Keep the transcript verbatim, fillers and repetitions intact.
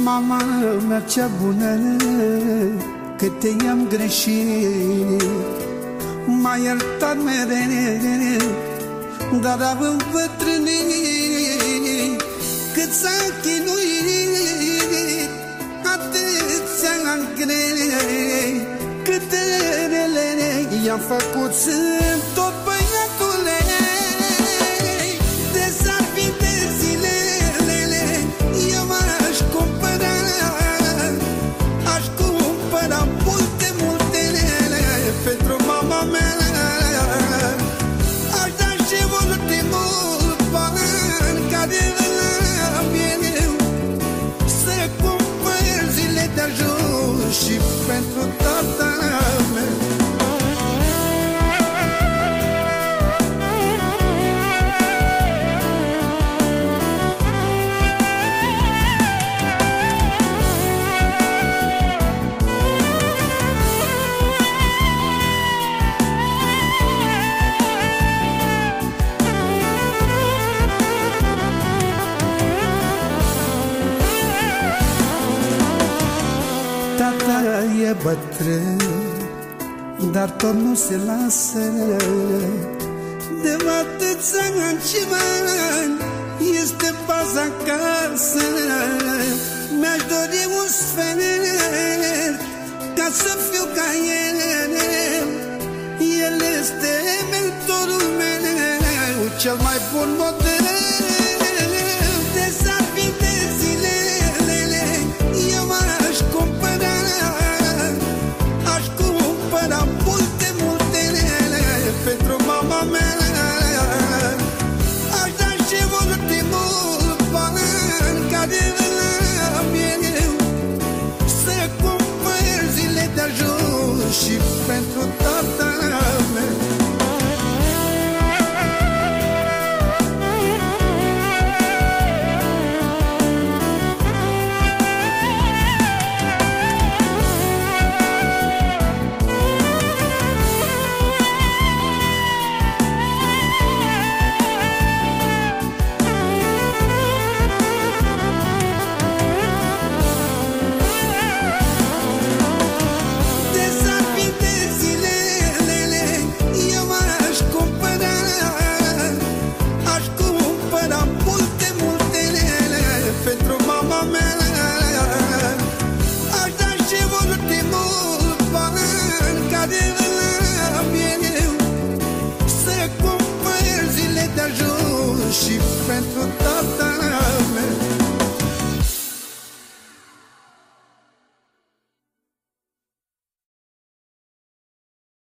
Mama mea cea bună, câte i-am greșit, m-a iertat mereu, dar am îmbătrânit. Cât s-a chinuit, atâția ani grei, câte rele i-am făcut, sunt tot băiatule. De s-ar fi de zilele, eu m-aș cumpăra, aș cumpăra multe, multe pentru mama mea. Aș da și ultimul bani care l-am eu, să cumpăr zile de ajuns și pentru tata meu. Tata e bătrân, dar tot nu se lasă. De atâția ani și ani este baza acasă. Mi-aș dori un sfert ca să fiu ca el. El este mentorul meu, cel mai bun model.